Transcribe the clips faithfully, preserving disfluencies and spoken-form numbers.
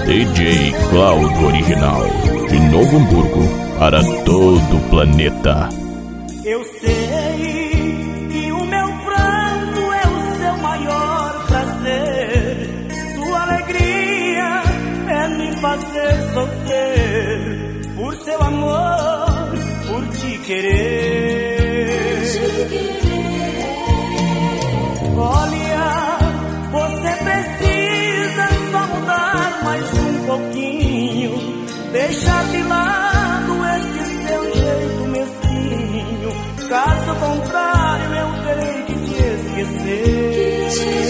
D J Cláudio Original, de Novo Hamburgo para todo o planeta. Eu sei que o meu pranto é o seu maior prazer. Sua alegria é me fazer sofrer. Por seu amor, por te querer. Olha, você precisa só mudar mais um pouquinho. Deixar de lado este seu jeito mesquinho. Caso contrário, eu terei que te esquecer.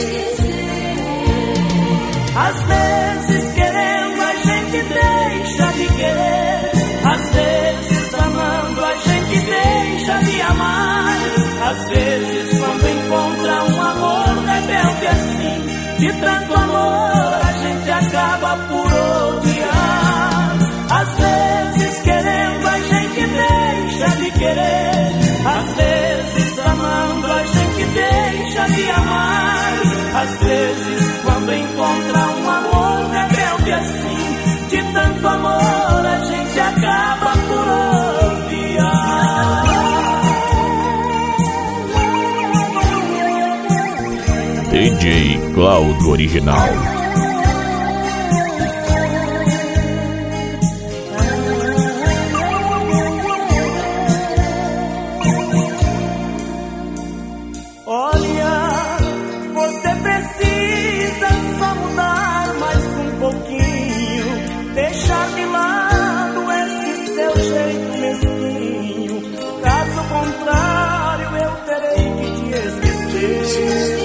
Às vezes querendo a gente deixa de querer. Às vezes amando a gente deixa de amar. Às vezes quando encontra um amor rebelde assim, de tanto amor a gente acaba por odiar. Às vezes querendo a gente deixa de querer. Às vezes amando a gente deixa de amar. Às vezes quando encontra um amor rebelde assim, de tanto amor a gente acaba por odiar. D J Cláudio Original. Olha, você precisa só mudar mais um pouquinho. Deixar de lado esse seu jeito mesquinho. Caso contrário, eu terei que te esquecer.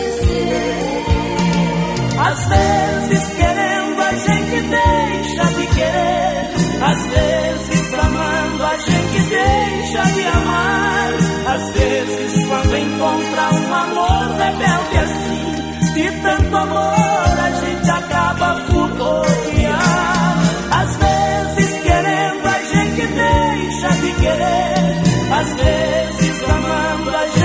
Às vezes querendo a gente deixa de querer. Às vezes amando a gente deixa de amar. Às vezes quando encontra um amor rebelde assim, de tanto amor a gente acaba por odiar. Às vezes querendo a gente deixa de querer. Às vezes amando a gente